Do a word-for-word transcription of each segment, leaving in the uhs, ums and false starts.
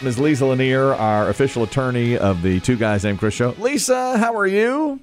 Miz Lisa Lanier, our official attorney of the Two Guys Named Chris show. Lisa, how are you?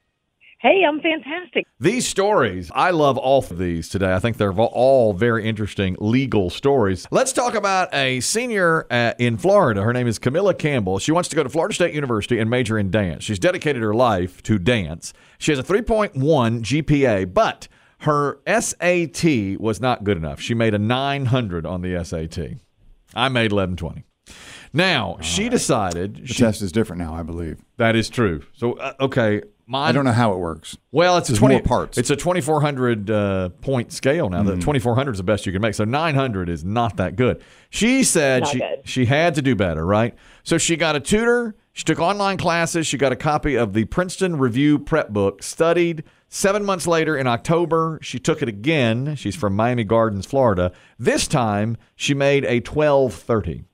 Hey, I'm fantastic. These stories, I love all of these today. I think they're all very interesting legal stories. Let's talk about a senior uh, in Florida. Her name is Camilla Campbell. She wants to go to Florida State University and major in dance. She's dedicated her life to dance. She has a three point one G P A, but her S A T was not good enough. She made a nine hundred on the S A T. I made eleven twenty. Now, all she right. decided... The she, test is different now, I believe. That is true. So, uh, okay... Mine, I don't know how it works. Well, it's There's a twenty more parts. It's a twenty-four hundred uh, point scale now. Mm-hmm. The twenty-four hundred is the best you can make. So nine hundred is not that good. She said she good. she had to do better, right? So she got a tutor. She took online classes. She got a copy of the Princeton Review prep book. Studied. Seven months later, in October, she took it again. She's from Miami Gardens, Florida. This time, she made a twelve thirty.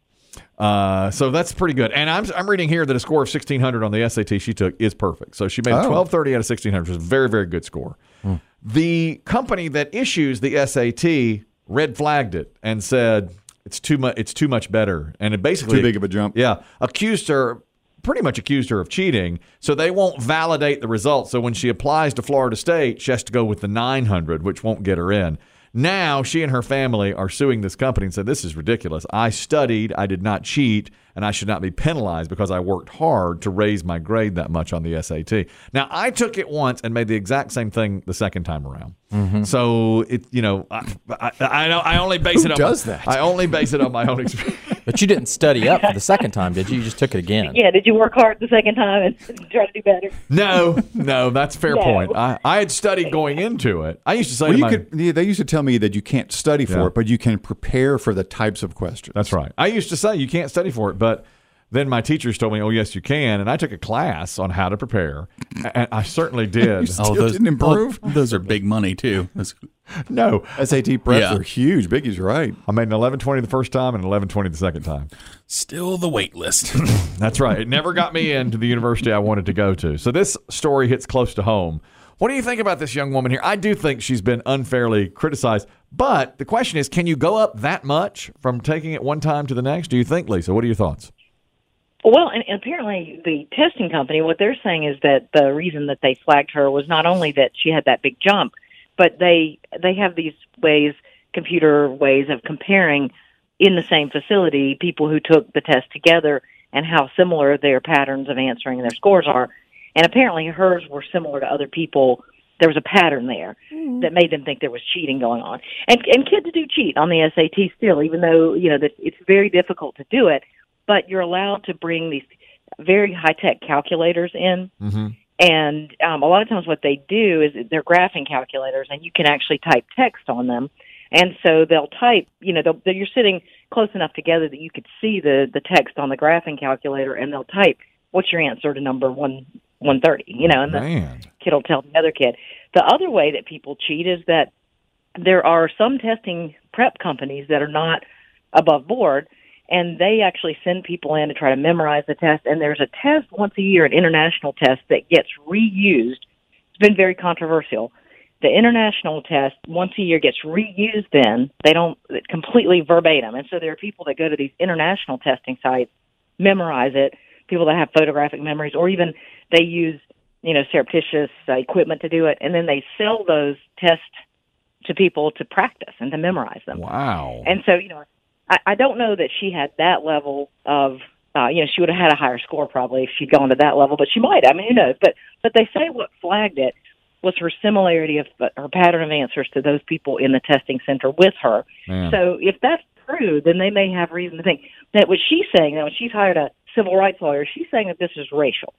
Uh, so that's pretty good. And I'm I'm reading here that a score of sixteen hundred on the S A T she took is perfect. So she made a twelve thirty out of sixteen hundred, which is a very, very good score. Hmm. The company that issues the S A T red flagged it and said it's too much. It's too much better, and it basically too big of a jump. Yeah, accused her. Pretty much accused her of cheating, so they won't validate the results. So when she applies to Florida State, she has to go with the nine hundred, which won't get her in. Now, she and her family are suing this company and said, this is ridiculous. I studied, I did not cheat, and I should not be penalized because I worked hard to raise my grade that much on the S A T. Now, I took it once and made the exact same thing the second time around. Mm-hmm. So, it you know, I, I, I, I only base Who it on does my, that? I only base it on my own experience. But you didn't study up for the second time, did you? You just took it again. Yeah, did you work hard the second time and try to do better? No, no, that's a fair No. point. I, I had studied going into it. I used to say Well, to you my, could, yeah, they used to tell me that you can't study for Yeah. it, but you can prepare for the types of questions. That's right. I used to say you can't study for it, but then my teachers told me, oh, yes, you can. And I took a class on how to prepare, and I certainly did. You still didn't improve? Oh, those are big money, too. That's, No. S A T preps Yeah. are huge. Biggie's right. I made an eleven twenty the first time and an eleven twenty the second time. still the wait list. That's right. It never got me into the university I wanted to go to. So this story hits close to home. What do you think about this young woman here? I do think she's been unfairly criticized. But the question is, can you go up that much from taking it one time to the next? Do you think, Lisa? What are your thoughts? Well, and apparently the testing company, what they're saying is that the reason that they flagged her was not only that she had that big jump, but they they have these ways, computer ways of comparing in the same facility people who took the test together and how similar their patterns of answering their scores are. And apparently hers were similar to other people. There was a pattern there mm. that made them think there was cheating going on. And and kids do cheat on the S A T still, even though, you know, that it's very difficult to do it. But you're allowed to bring these very high-tech calculators in. Mm-hmm. And um, a lot of times what they do is they're graphing calculators, and you can actually type text on them. And so they'll type, you know, they'll, you're sitting close enough together that you could see the, the text on the graphing calculator, and they'll type, what's your answer to number one, one thirty, you know, and the Man. kid will tell the other kid. The other way that people cheat is that there are some testing prep companies that are not above board, and they actually send people in to try to memorize the test. And there's a test once a year, an international test, that gets reused. It's been very controversial. The international test once a year gets reused then. They don't completely verbatim. And so there are people that go to these international testing sites, memorize it, people that have photographic memories, or even they use, you know, surreptitious uh, equipment to do it, and then they sell those tests to people to practice and to memorize them. Wow. And so, you know, I, I don't know that she had that level of, uh, you know, she would have had a higher score probably if she'd gone to that level, but she might. I mean, who knows? But but they say what flagged it was her similarity of her pattern of answers to those people in the testing center with her. Man. So if that's true, then they may have reason to think that what she's saying, that when she's hired a civil rights lawyer, she's saying that this is racial,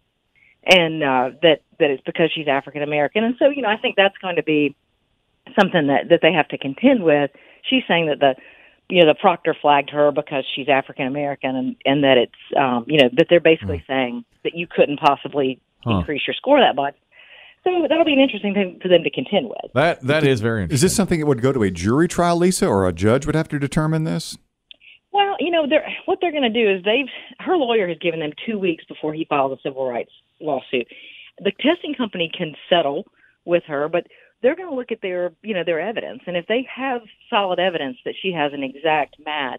and uh, that that it's because she's African American. And so, you know, I think that's going to be something that that they have to contend with. She's saying that the you know, the proctor flagged her because she's African American, and, and that it's, um, you know, that they're basically mm. saying that you couldn't possibly huh. increase your score that much. So that'll be an interesting thing for them to contend with. That That is very interesting. Is this something that would go to a jury trial, Lisa, or a judge would have to determine this? Well, you know, they're, what they're going to do is they've, her lawyer has given them two weeks before he files a civil rights lawsuit. The testing company can settle with her, but they're going to look at their, you know, their evidence. And if they have solid evidence that she has an exact match,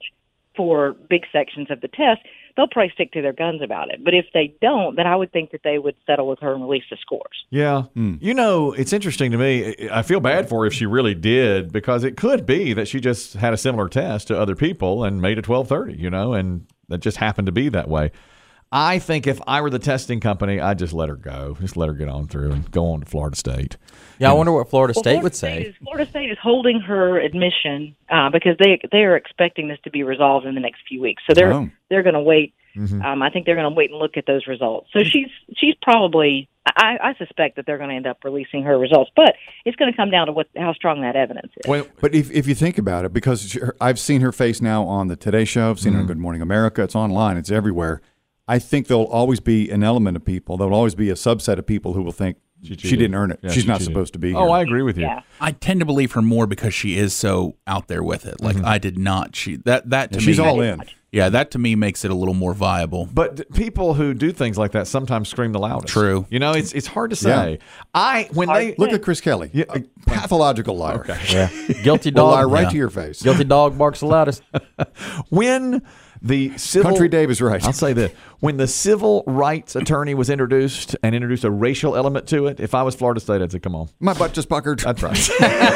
for big sections of the test, they'll probably stick to their guns about it. But if they don't, then I would think that they would settle with her and release the scores. Yeah. Mm. You know, it's interesting to me. I feel bad for her if she really did, because it could be that she just had a similar test to other people and made a twelve thirty, you know, and that just happened to be that way. I think if I were the testing company, I'd just let her go. Just let her get on through and go on to Florida State. Yeah, and I wonder what Florida well, State Florida would State say. Is, Florida State is holding her admission uh, because they they are expecting this to be resolved in the next few weeks. So they're oh. they're going to wait. Mm-hmm. Um, I think they're going to wait and look at those results. So she's she's probably. I, I suspect that they're going to end up releasing her results, but it's going to come down to what how strong that evidence is. Well, but if if you think about it, because she, I've seen her face now on the Today Show, I've seen mm-hmm. her on Good Morning America. It's online. It's everywhere. I think there'll always be an element of people. There'll always be a subset of people who will think she, she didn't earn it. Yeah, She's she not cheated. supposed to be here. Oh, I agree with you. Yeah. I tend to believe her more because she is so out there with it. Like mm-hmm. I did not. She that that to yeah, she's me, all in. Yeah, that to me makes it a little more viable. But people who do things like that sometimes scream the loudest. True. You know, it's it's hard to say. Yeah. I when they look at Chris Kelly, yeah. a pathological liar. Okay. Yeah. Guilty dog. Lie right yeah. to your face. Guilty dog barks the loudest. When the civil Country Dave is right. I'll say this: when the civil rights attorney was introduced and introduced a racial element to it, if I was Florida State, I'd say, "Come on, my butt just puckered." That's right.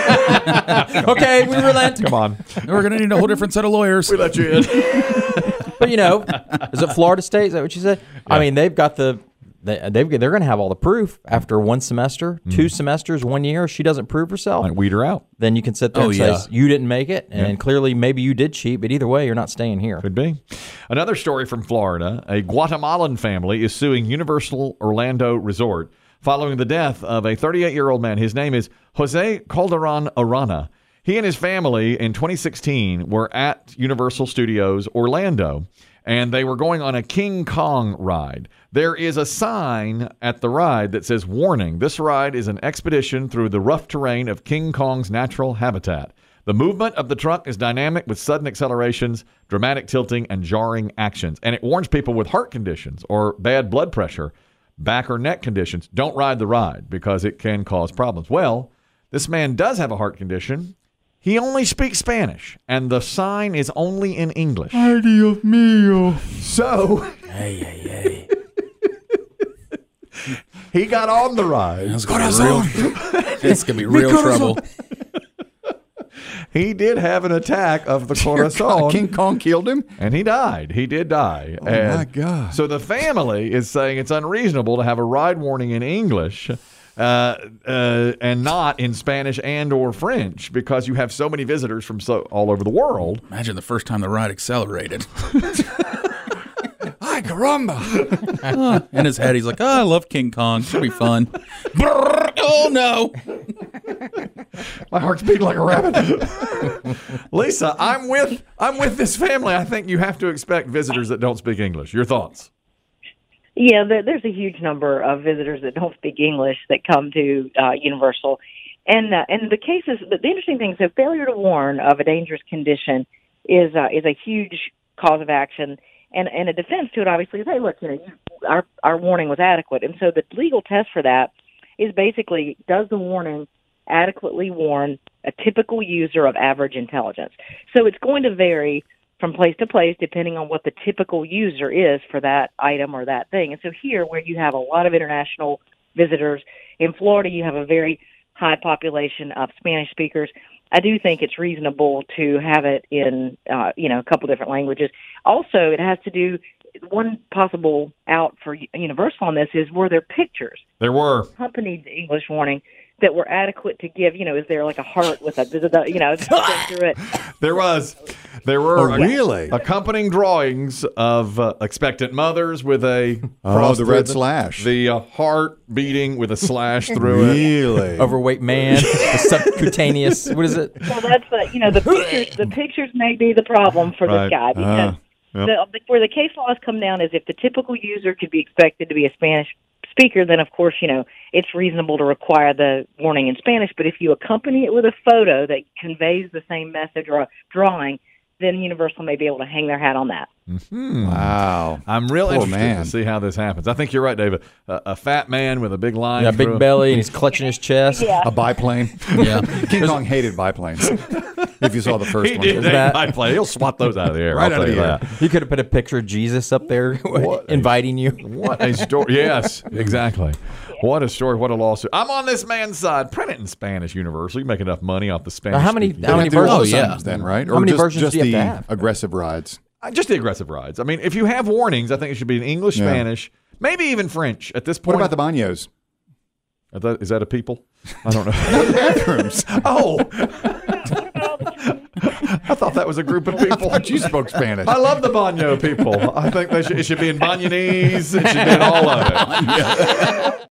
Okay, we relent. Come on, we're going to need a whole different set of lawyers. We let you in. But you know, is it Florida State? Is that what you said? Yeah. I mean, they've got the. They, they've, they're going to have all the proof after one semester, mm. two semesters, one year. If she doesn't prove herself, might weed her out. Then you can sit there oh, and yeah. say, you didn't make it. And yeah. clearly, maybe you did cheat. But either way, you're not staying here. Could be. Another story from Florida. A Guatemalan family is suing Universal Orlando Resort following the death of a thirty-eight-year-old man. His name is Jose Calderon Arana. He and his family in twenty sixteen were at Universal Studios Orlando, and they were going on a King Kong ride. There is a sign at the ride that says, "Warning, this ride is an expedition through the rough terrain of King Kong's natural habitat. The movement of the truck is dynamic with sudden accelerations, dramatic tilting, and jarring actions." And it warns people with heart conditions or bad blood pressure, back or neck conditions, don't ride the ride because it can cause problems. Well, this man does have a heart condition. He only speaks Spanish, and the sign is only in English. Ay, Dios mío. So, hey, hey, hey. he got on the ride. It's going to be real trouble. He did have an attack of the corazon. King Kong killed him? And he died. He did die. Oh, and my God. So the family is saying it's unreasonable to have a ride warning in English uh, uh, and not in Spanish and or French because you have so many visitors from so all over the world. Imagine the first time the ride accelerated. Ay, caramba. In his head, he's like, oh, I love King Kong. Should be fun. Oh, no. My heart's beating like a rabbit. Lisa, I'm with I'm with this family. I think you have to expect visitors that don't speak English. Your thoughts? Yeah, there, there's a huge number of visitors that don't speak English that come to uh, Universal. And uh, and the cases, the, the interesting thing is that failure to warn of a dangerous condition is uh, is a huge cause of action. And, and a defense to it, obviously, is, hey, look, you know, you, our, our warning was adequate. And so the legal test for that is basically, does the warning adequately warn a typical user of average intelligence? So it's going to vary from place to place depending on what the typical user is for that item or that thing. And so here, where you have a lot of international visitors, in Florida you have a very high population of Spanish speakers. I do think it's reasonable to have it in, uh, you know, a couple different languages. Also, it has to do, one possible out for Universal on this is, were there pictures? There were. Accompanied the English warning that were adequate to give, you know, is there like a heart with a, you know, through it? There was. There were oh, really? accompanying drawings of uh, expectant mothers with a oh, the red the, slash. The uh, heart beating with a slash through really? it. Overweight man, the subcutaneous, what is it? Well, that's the, you know, the pictures, the pictures may be the problem for right. this guy because uh, yep. the, where the case laws come down is if the typical user could be expected to be a Spanish speaker, then of course, you know, it's reasonable to require the warning in Spanish. But if you accompany it with a photo that conveys the same message or a drawing, then Universal may be able to hang their hat on that. Mm-hmm. Wow. I'm real Poor interested man. to see how this happens. I think you're right, David. A, a fat man with a big line. Yeah, through big him. belly, and he's clutching his chest. Yeah. A biplane. Yeah. King Kong hated biplanes. If you saw the first He one. did Isn't that- that biplane. He'll swat those out of the air. Right I'll out tell of you the air. that. You could have put a picture of Jesus up there inviting you. What a story. Yes, exactly. What a story. What a lawsuit. I'm on this man's side. Print it in Spanish, Universal. You make enough money off the Spanish. Now, how many- speaking. how many Do all versions? the Oh, yeah. songs then, right? How Or many just, versions just do you the have to have? aggressive rides? Uh, Just the aggressive rides. I mean, if you have warnings, I think it should be in English, Yeah. Spanish, maybe even French at this What point. about the baños? Is that, is that a people? I don't know. Bathrooms. Oh. I thought that was a group of people. You spoke Spanish. I love the baño people. I think they should, it should be in Bañanese. It should be in all of it.